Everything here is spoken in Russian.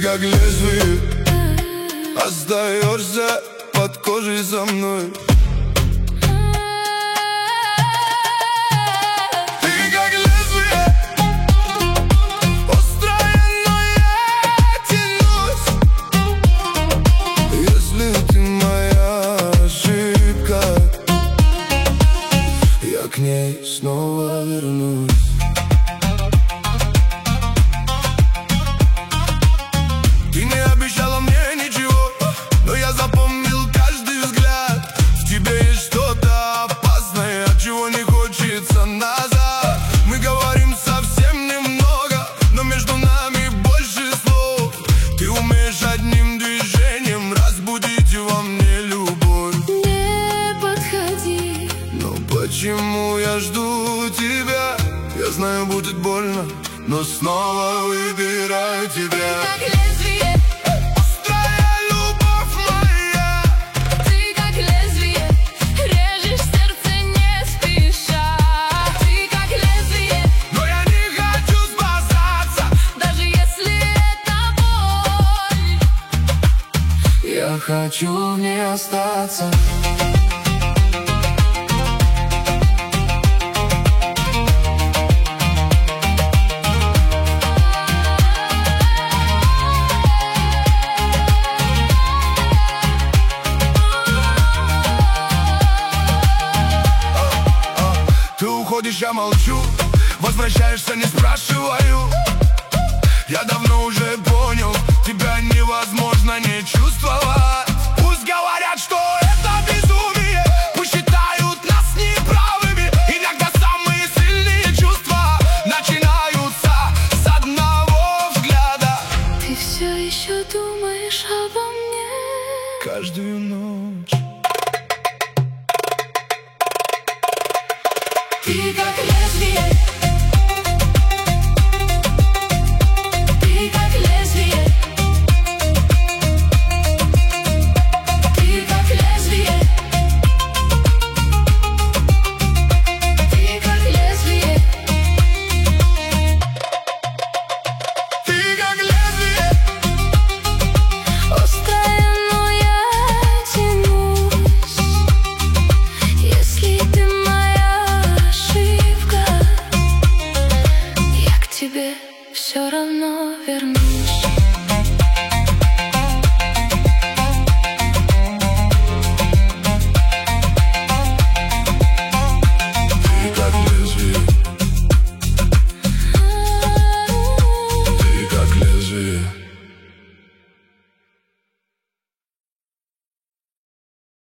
как лезвие, остаешься под кожей со мной. Ты как лезвие, острое, но я тянусь. Если ты моя ошибка, я к ней снова вернусь. Ты не обещала мне ничего, но я запомнил каждый взгляд. В тебе есть что-то опасное, от чего не хочется назад. Мы говорим совсем немного, но между нами больше слов. Ты умеешь одним движением разбудить во мне любовь. Не подходи. Но почему я жду тебя? Я знаю, будет больно, но снова выбираю тебя. Как лезвие, Острая любовь моя, ты как лезвие, режешь сердце не спеша. Ты как лезвие, но я не хочу спасаться. даже если это боль, Я хочу в ней остаться. Ты уходишь, я молчу, возвращаешься, не спрашиваю. Я давно уже понял, тебя невозможно не